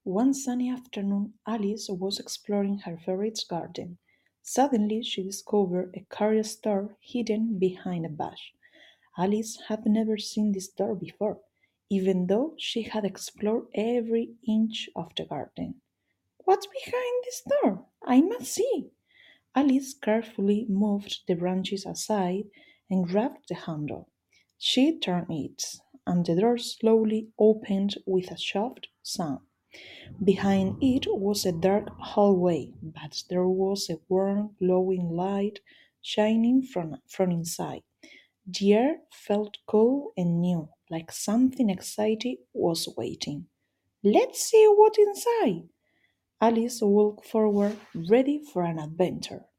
One sunny afternoon, Alice was exploring her favorite garden. Suddenly, she discovered a curious door hidden behind a bush. Alice had never seen this door before, even though she had explored every inch of the garden. What's behind this door? I must see. Alice carefully moved the branches aside and grabbed the handle. She turned it, and the door slowly opened with a soft sound. Behind it was a dark hallway, but there was a warm, glowing light shining from inside. The air felt cool and new, like something exciting was waiting. Let's see what's inside. Alice walked forward, ready for an adventure.